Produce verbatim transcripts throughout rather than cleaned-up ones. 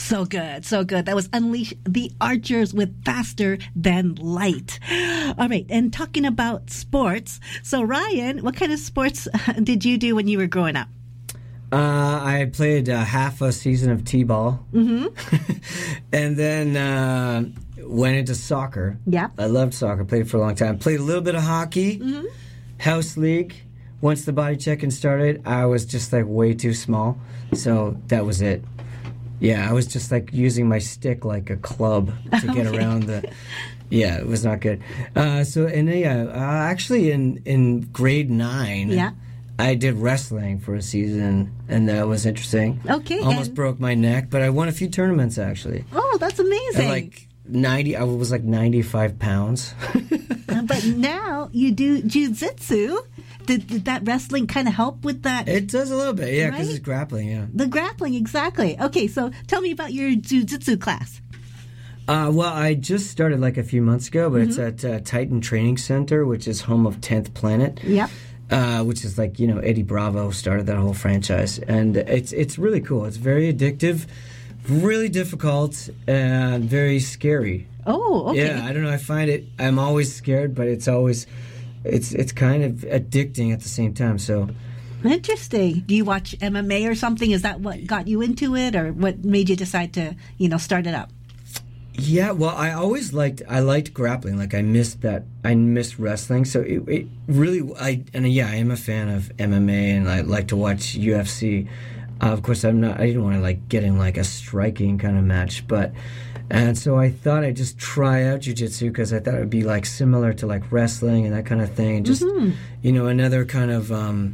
So good, so good. That was Unleash the Archers with Faster Than Light. All right, and talking about sports. So, Ryan, what kind of sports did you do when you were growing up? Uh, I played uh, half a season of t-ball. Mm-hmm. And then uh, went into soccer. Yeah. I loved soccer. Played for a long time. Played a little bit of hockey. Mm-hmm. House league. Once the body checking started, I was just like way too small. So that was it. Yeah, I was just like using my stick like a club to get Okay. around the... Yeah, it was not good. Uh, so, and yeah, uh, actually in, in grade nine... Yeah. I did wrestling for a season, and that was interesting. Okay. Almost and- broke my neck, but I won a few tournaments, actually. Oh, that's amazing. At like ninety, I was like ninety-five pounds. Uh, but now you do jiu-jitsu. Did, did that wrestling kind of help with that? It does a little bit, yeah, because Right? it's grappling, yeah. The grappling, exactly. Okay, so tell me about your jiu-jitsu class. Uh, well, I just started like a few months ago, but Mm-hmm. it's at uh, Titan Training Center, which is home of tenth Planet. Yep. Uh, which is like, you know, Eddie Bravo started that whole franchise. And it's it's really cool. It's very addictive, really difficult, and very scary. Oh, okay. Yeah, I don't know. I find it, I'm always scared, but it's always, it's it's kind of addicting at the same time. So, Interesting. Do you watch M M A or something? Is that what got you into it, or what made you decide to, you know, start it up? yeah, well, I always liked, I liked grappling. Like, I missed that, I missed wrestling. So, it, it really, I, and yeah, I am a fan of M M A, and I like to watch U F C. Uh, of course, I'm not, I didn't want to, like, get in, like, a striking kind of match, but, and so I thought I'd just try out jiu-jitsu because I thought it would be, like, similar to, like, wrestling and that kind of thing. And just, Mm-hmm. you know, another kind of, um,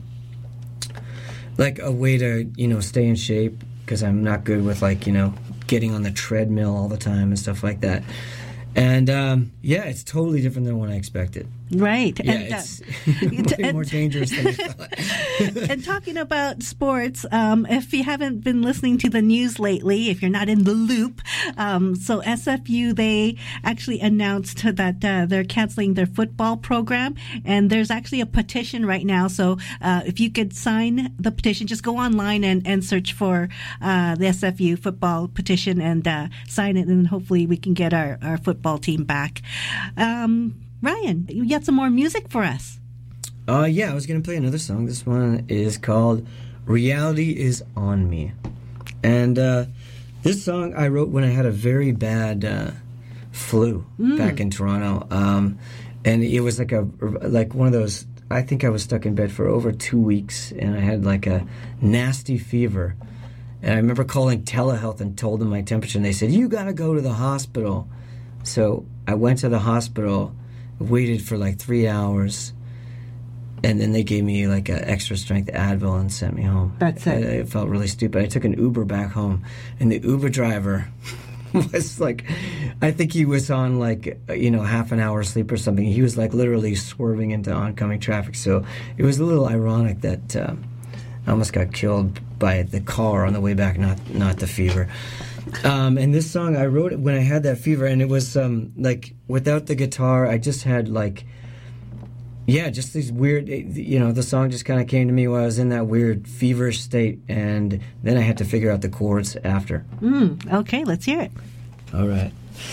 like, a way to, you know, stay in shape because I'm not good with, like, you know, getting on the treadmill all the time and stuff like that. And, um, yeah, it's totally different than what I expected. Right. Yeah, and, uh, it's way and- more dangerous than I thought. and talking about sports, um, if you haven't been listening to the news lately, if you're not in the loop, um, so S F U, they actually announced that uh, they're canceling their football program, and there's actually a petition right now. So uh, if you could sign the petition, just go online and, and search for uh, the S F U football petition and uh, sign it, and hopefully we can get our, our football team back. Um, Ryan, you got some more music for us. Uh, yeah, I was going to play another song. This one is called Reality Is On Me. And uh, this song I wrote when I had a very bad uh, flu Mm. back in Toronto. Um, and it was like a like one of those, I think I was stuck in bed for over two weeks, and I had like a nasty fever. And I remember calling telehealth and told them my temperature, and they said, you got to go to the hospital. So I went to the hospital, waited for like three hours, and then they gave me like an extra strength Advil and sent me home. That's it. I, I felt really stupid. I took an Uber back home, and the Uber driver was like, I think he was on like, you know, half an hour sleep or something. He was like literally swerving into oncoming traffic. So it was a little ironic that uh, I almost got killed by the car on the way back, not not the fever. Um, and this song, I wrote it when I had that fever, and it was um, like without the guitar, I just had like, yeah, just these weird, you know, the song just kind of came to me while I was in that weird feverish state, and then I had to figure out the chords after. Mm, okay, let's hear it. All right.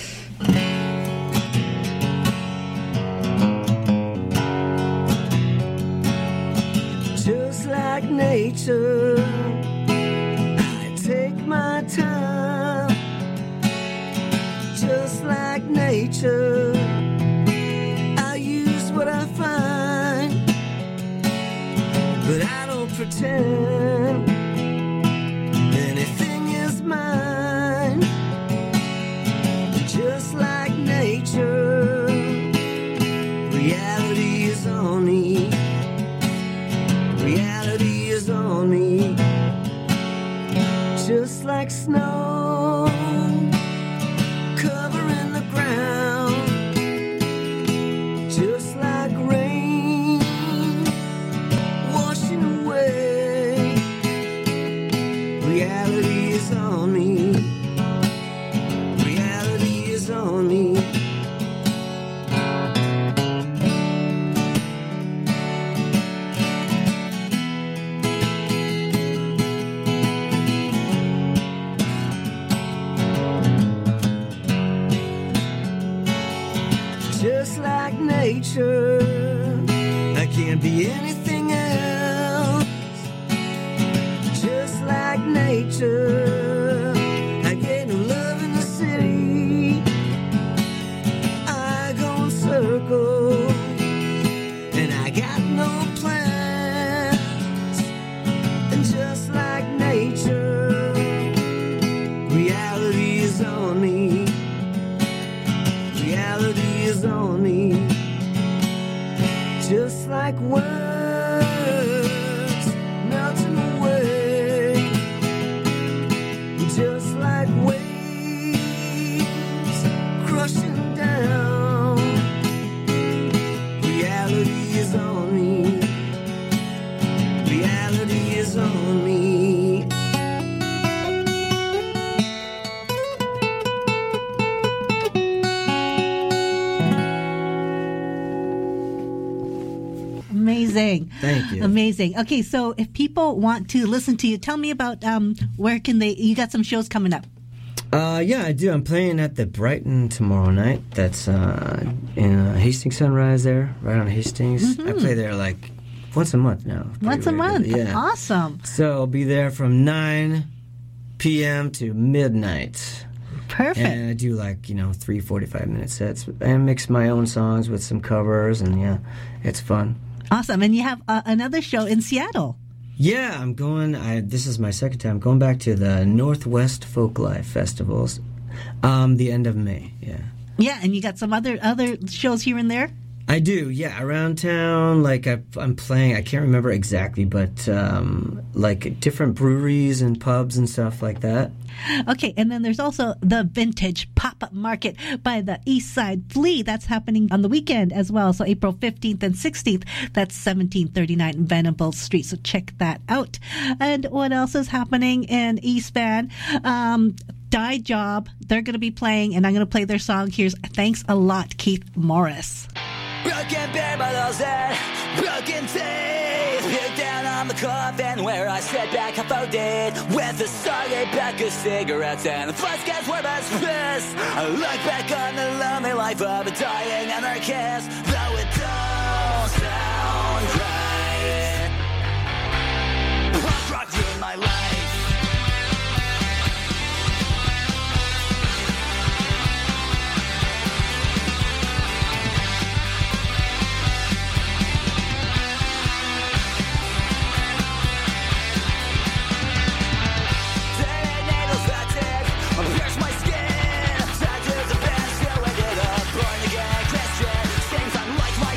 Just like nature, I take my time. Just like nature, I use what I find, but I don't pretend anything is mine. Just like nature, reality is on me. Reality is on me. Just like snow covering the ground, just like rain washing away. Reality is on me. Reality is on me. nature. I can't be anything else. Just like nature. I get no love in the city. I go in circles. And I got no plans. And just like nature, reality is on me. Reality is on me. Just like words melting away. Just like waves crushing down. Reality is on me. Reality is on me. Amazing. Thank you. Amazing. Okay, so if people want to listen to you, tell me about um, where can they, you got some shows coming up. Uh, yeah, I do. I'm playing at the Brighton tomorrow night. That's uh, in uh, Hastings Sunrise there, right on Hastings. Mm-hmm. I play there like once a month now. Once a month. Yeah. Awesome. So I'll be there from nine p.m. to midnight. Perfect. And I do like, you know, three forty-five minute sets. I mix my own songs with some covers, and yeah, it's fun. Awesome. And you have uh, another show in Seattle. Yeah, I'm going, I, this is my second time, going back to the Northwest Folklife Festivals, um, the end of May, yeah. Yeah, and you got some other other shows here and there? I do, yeah, around town, like I, I'm playing, I can't remember exactly, but um, like different breweries and pubs and stuff like that. Okay, and then there's also the Vintage Pop-Up Market by the East Side Flea. That's happening on the weekend as well, so April fifteenth and sixteenth. That's seventeen thirty-nine Venables Street, so check that out. And what else is happening in East Van? Um, Die Job, they're going to be playing, and I'm going to play their song. Here's Thanks a Lot, Keith Morris. Broken bare bottles and broken teeth. Peek down on the coffin where I sit back half folded with a soggy pack of cigarettes and a flask where my piss. I look back on the lonely life of a dying anarchist, though it don't sound right. Punk rock ruined my life. Like my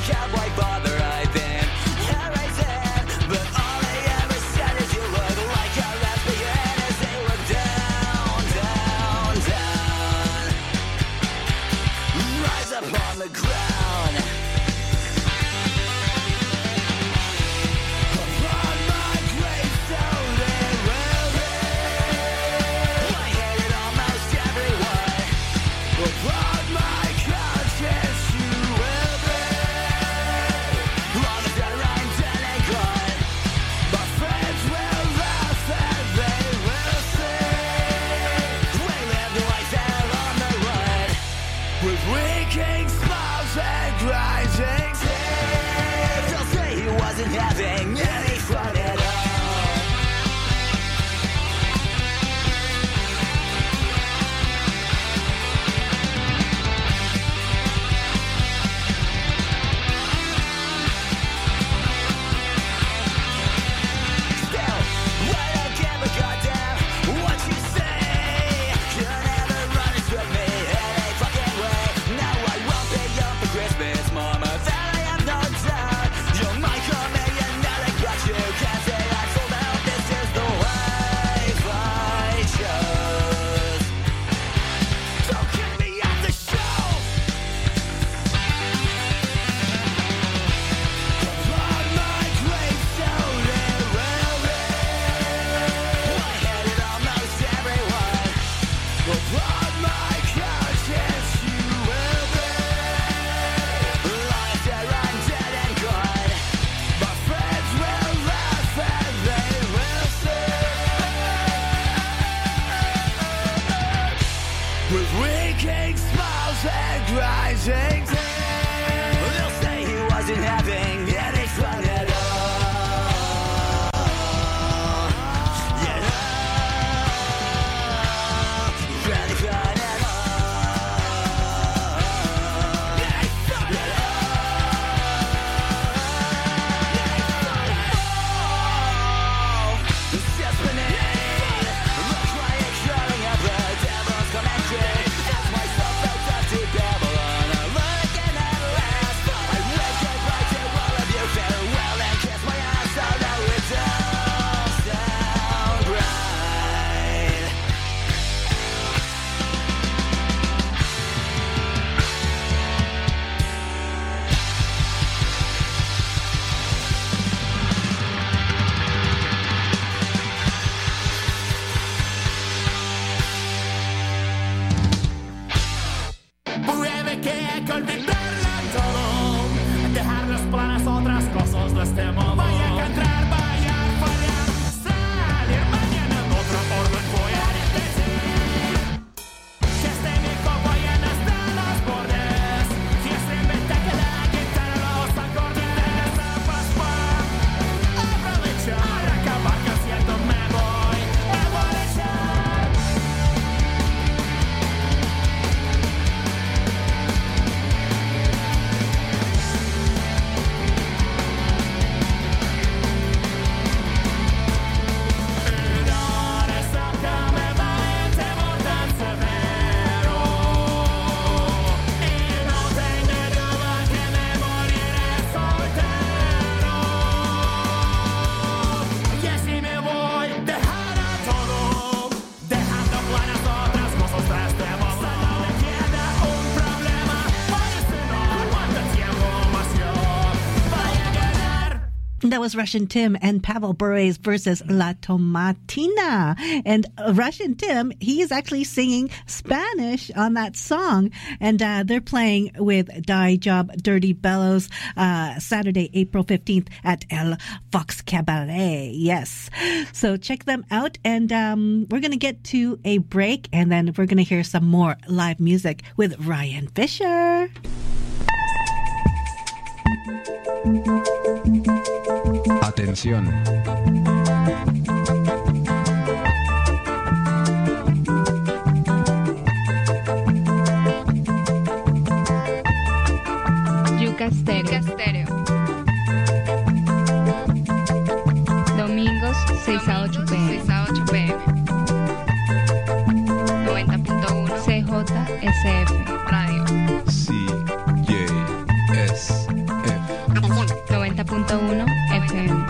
That was Russian Tim and Pavel Bure's versus La Tomatina. And uh, Russian Tim, he is actually singing Spanish on that song. And uh, they're playing with Die Job Dirty Bellows uh, Saturday, April fifteenth at El Fox Cabaret. Yes. So check them out. And um, we're going to get to a break, and then we're going to hear some more live music with Ryan Fisher. Atención. Yuca Stereo. Domingos seis a ocho p m noventa punto uno C J S F Radio. C J S F. noventa punto uno F M.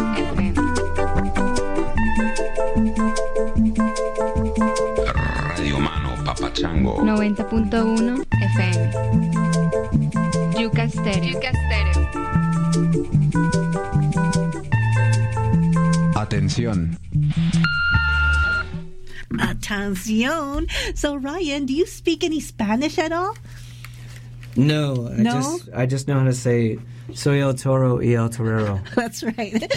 Radio Mano Papachango. noventa punto uno F M. Yuca Stereo. Yuca Stereo. Atención. Atención. So, Ryan, do you speak any Spanish at all? No, I No? just I just know how to say soy el toro y el torero. That's right.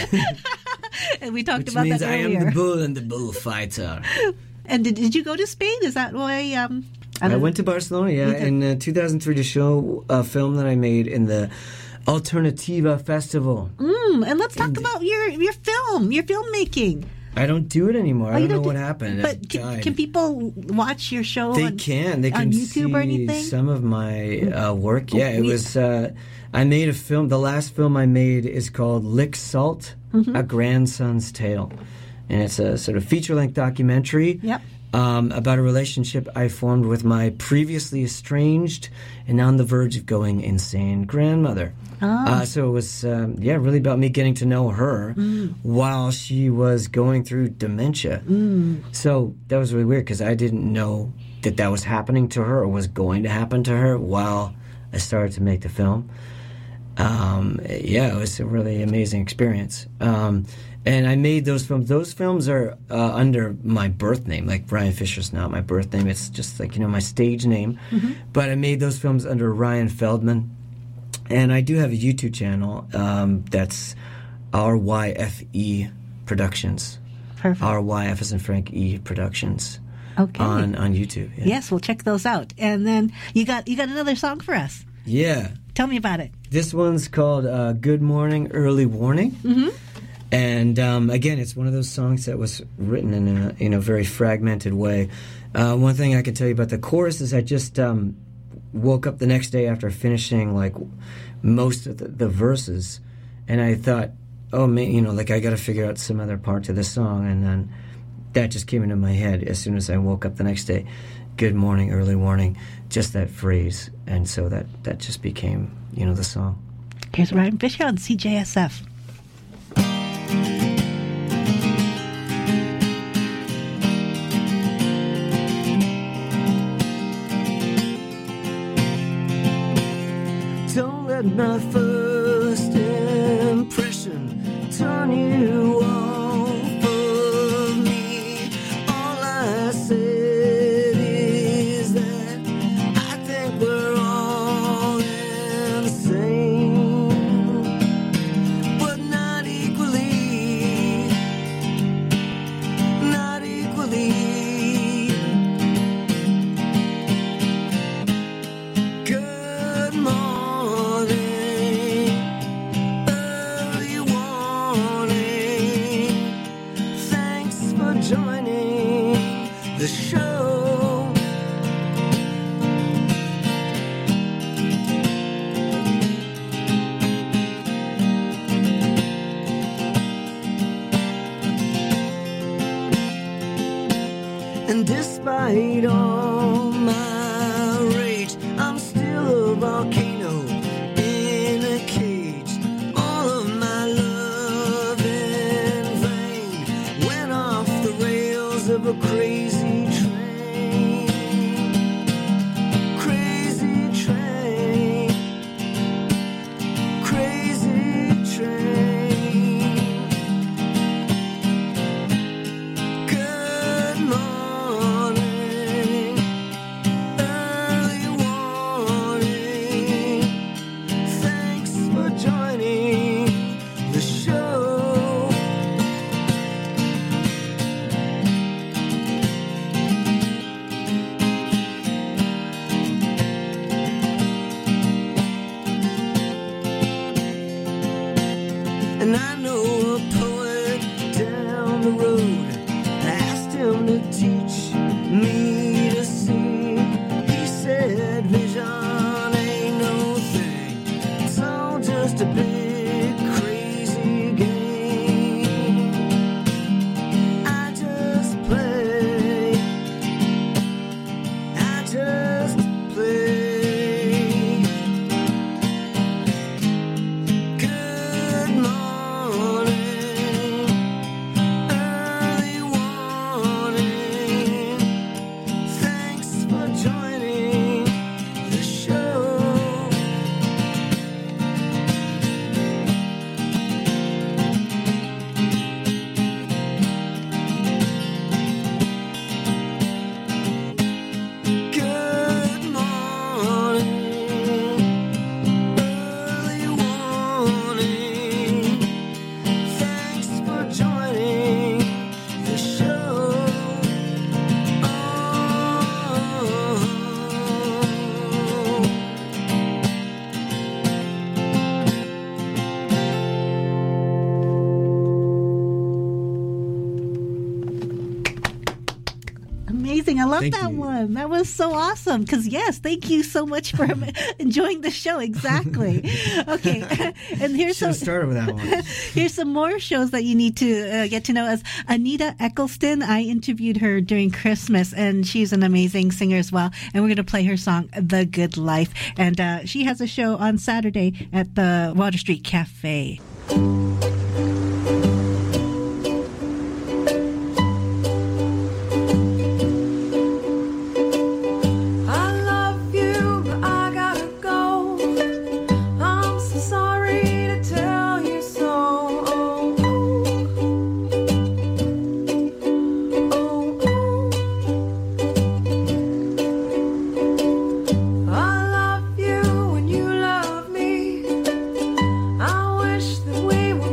And we talked Which about means that I earlier. am the bull and the bullfighter. And did, did you go to Spain? Is that why? Um, I, don't- went to Barcelona, yeah, You did. in uh, two thousand three to show a film that I made in the Alternativa Festival. Mm, and let's talk about your your film, your filmmaking. I don't do it anymore. Oh, I you don't know do- what happened. I But can, died. can people watch your show? They on, can. They on can YouTube see or anything? some of my uh, work. Yeah, it We- was. Uh, I made a film. The last film I made is called Lick Salt: Mm-hmm. A Grandson's Tale, and it's a sort of feature-length documentary. Yep. Um, about a relationship I formed with my previously estranged and on the verge of going insane grandmother. Ah. Uh, so it was, um, yeah, really about me getting to know her Mm. while she was going through dementia. Mm. So that was really weird because I didn't know that that was happening to her or was going to happen to her while I started to make the film. Um, yeah, it was a really amazing experience. Um, and I made those films. Those films are uh, under my birth name. Like Ryan Fisher's not my birth name. It's just like, you know, my stage name. But I made those films under Ryan Feldman. And I do have a YouTube channel um, that's R Y F E Productions. Perfect. R Y F as in Frank E Productions. Okay. On, on YouTube. Yeah. Yes, we'll check those out. And then you got you got another song for us. Yeah. Tell me about it. This one's called uh, Good Morning, Early Warning. Mm-hmm. And um, again, it's one of those songs that was written in a in a very fragmented way. Uh, one thing I can tell you about the chorus is I just um, woke up the next day after finishing like most of the, the verses, and I thought, oh man, you know, like I got to figure out some other part to this song, and then that just came into my head as soon as I woke up the next day. Good morning, early warning, just that phrase, and so that that just became, you know, the song. Here's Ryan Fisher on C J S F. Don't let my first impression turn you off of me. All I said is that I think we're all insane, but not equally, not equally. Good morning, early warning. joining the show. And I know a poet down the road. I asked him to teach me to sing. He said, vision ain't no thing. It's all just a big crazy game. I just play. I just play. Good morning, early warning. Thanks for joining the show. Good morning, early warning. Thanks for joining the show. Oh. Amazing. I love Thank that you. one. That was so awesome. Because, yes, thank you so much for enjoying the show. Exactly. Okay. And here's Should have some, started with that one. here's some more shows that you need to uh, get to know. As Anita Eccleston, I interviewed her during Christmas, and she's an amazing singer as well. And we're going to play her song, The Good Life. And uh, she has a show on Saturday at the Water Street Cafe. I love you, but I gotta go. I'm so sorry to tell you so. Oh, oh, oh. I love you and you love me. I wish that we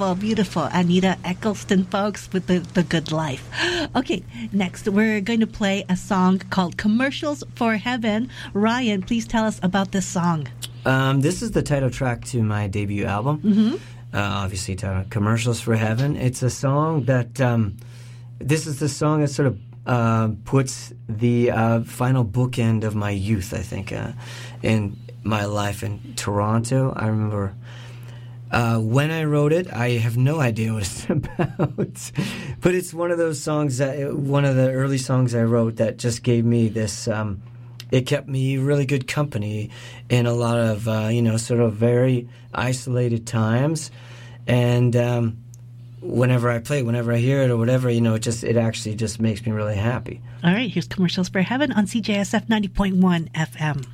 Beautiful, beautiful. Anita Eccleston, folks, with the, the good life. Okay, next we're going to play a song called Commercials for Heaven. Ryan, please tell us about this song. Um, this is the title track to my debut album. Mm-hmm. Uh, obviously, titled Commercials for Heaven. It's a song that, um, this is the song that sort of uh, puts the uh, final bookend of my youth, I think, uh, in my life in Toronto. I remember uh, when I wrote it, I have no idea what it's about. But it's one of those songs, that one of the early songs I wrote that just gave me this, um, it kept me really good company in a lot of, uh, you know, sort of very isolated times. And um, whenever I play, whenever I hear it or whatever, you know, it just, it actually just makes me really happy. All right, here's Commercials for Heaven on C J S F ninety point one F M.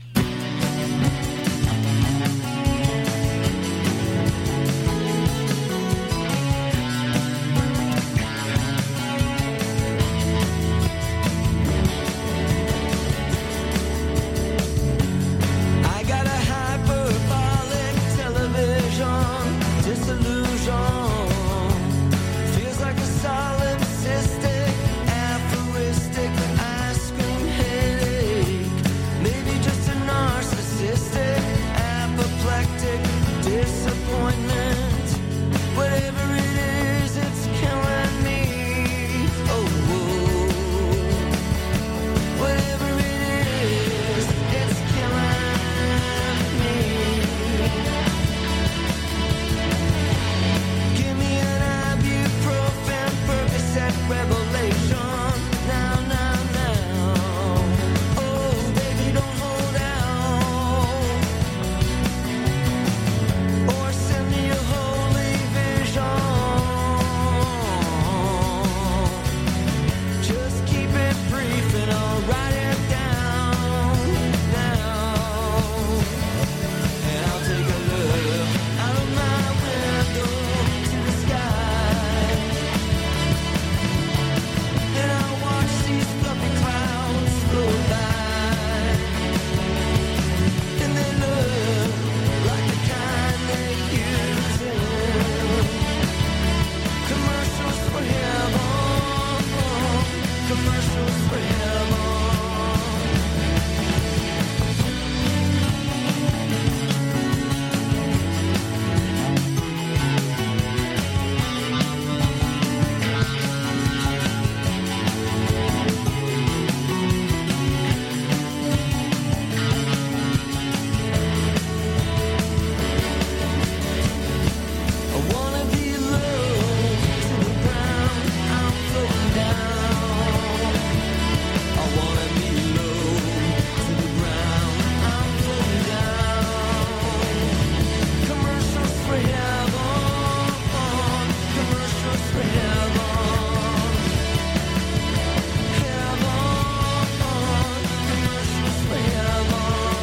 I got a hyperbolic television disillusion. Feels like a solipsistic, aphoristic ice cream headache. Maybe just a narcissistic, apoplectic disappointment. Whatever it is, it's killing me. Oh, whatever it is, it's killing me. Give me an ibuprofen, Percocet, revelation. Now, now, now. Oh, baby, don't hold out. Or send me a holy vision. Just keep it brief and I'll write it down now. And I'll take a look out of my window to the sky. And I'll watch these fluffy clouds flow by. And they look like the kind they use in commercials for heaven. Commercials for heaven. I wanna be low to the ground. I'm floating down. I wanna be low to the ground. I'm floating down. Commercials for heaven. Commercials for heaven. Heaven. Commercials for heaven.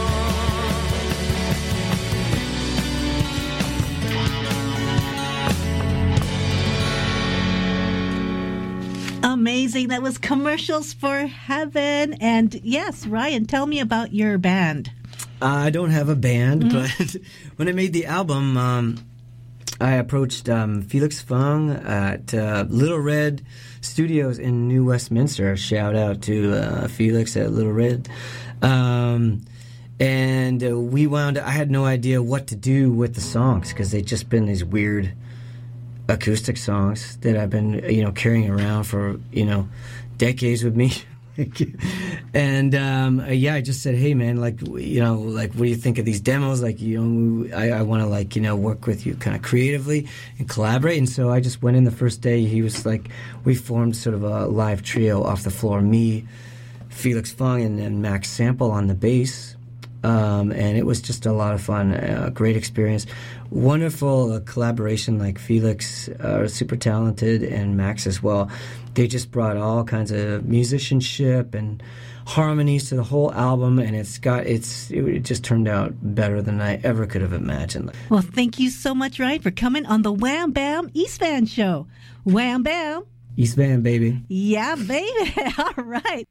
Amazing. That was Commercials for Heaven. And yes, Ryan, tell me about your band. I don't have a band, but when I made the album, um, I approached um, Felix Fung at uh, Little Red Studios in New Westminster. Shout out to uh, Felix at Little Red. Um, and uh, we wound I had no idea what to do with the songs because they'd just been these weird acoustic songs that I've been, you know, carrying around for, you know, decades with me. And um, uh, yeah, I just said, hey man, like, you know, like, what do you think of these demos? Like, you know, I, I want to, like, you know, work with you kind of creatively and collaborate. And so I just went in the first day. He was like, we formed sort of a live trio off the floor, me, Felix Fung, and, and Max Sample on the bass. Um, and it was just a lot of fun, a great experience. Wonderful uh, collaboration, like Felix, uh, super talented, and Max as well. They just brought all kinds of musicianship and harmonies to the whole album, and it's got it's it just turned out better than I ever could have imagined. Well, thank you so much, Ryan, for coming on the Wham Bam East Van Show. Wham Bam. East Van, baby. Yeah, baby. All right.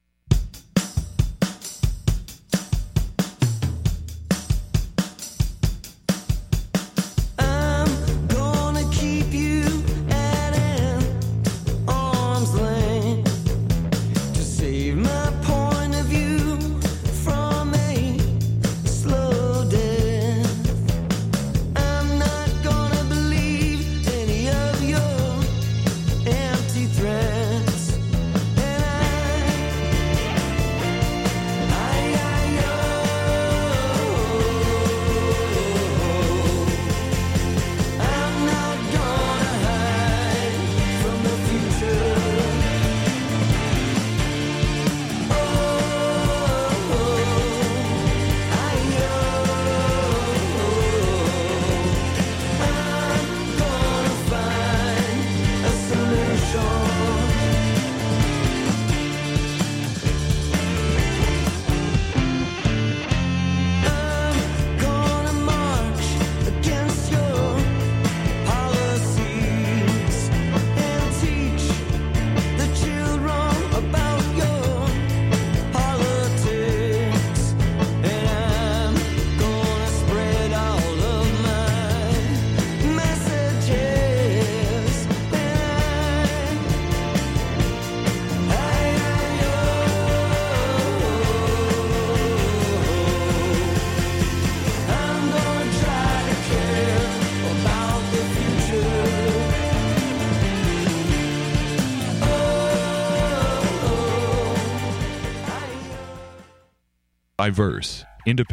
I'm gonna keep you diverse, independent